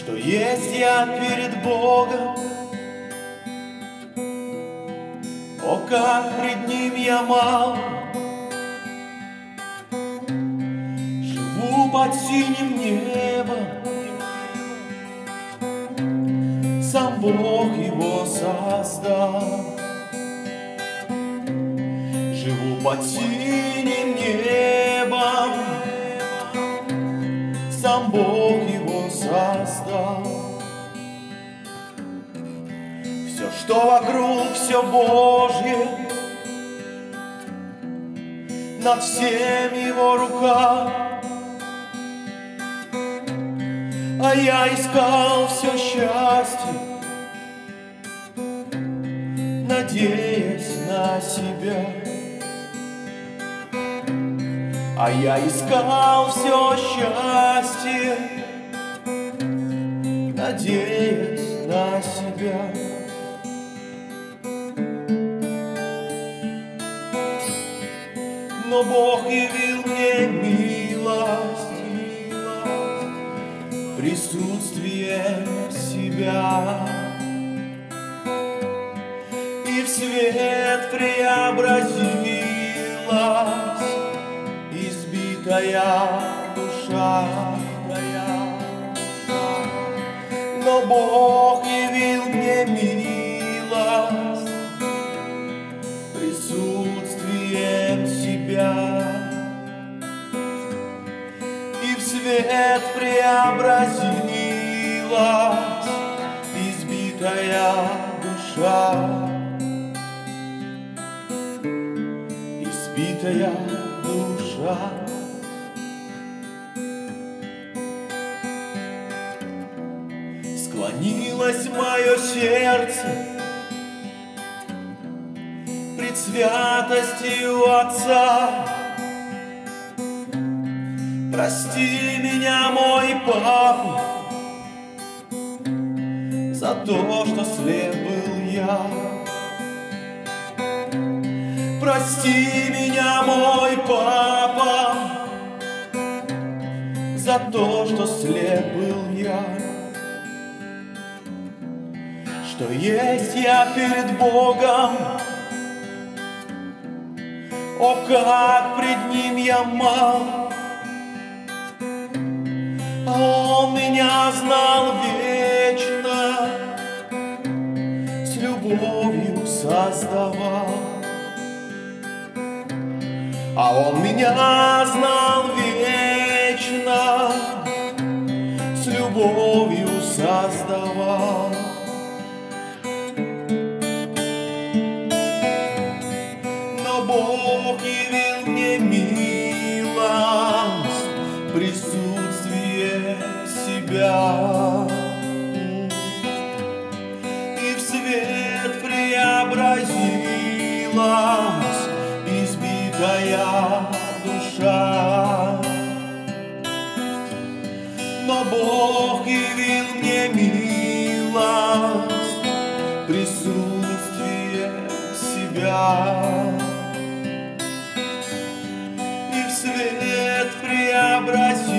что есть я перед Богом. О, как пред Ним я мал, живу под синим небом, сам Бог его создал. Живу под синим небом, сам Бог его создал. Все, что вокруг, все Божье, над всем его рука. А я искал все счастье, надеясь на себя. А я искал все счастье, надеясь на себя. Но Бог явил мне милость, присутствием себя, и в свет преобразилась избитая душа. Но Бог явил мне милость присутствием себя, и в свет преобразилась избитая душа. Избитая душа. Склонилось мое сердце пред святостью Отца. Прости меня, мой Папа, за то, что слеп был я. Прости меня, мой Папа, за то, что слеп был я. Что есть я перед Богом, о, как пред Ним я мал. А Он меня знал вечно, с любовью создавал. А Он меня знал вечно, с любовью создавал. Но Бог явил мне милость, присутствие себя, и в свет преобразилась избитая душа. Но Бог явил мне милость, присутствие себя, и в свет преобразилась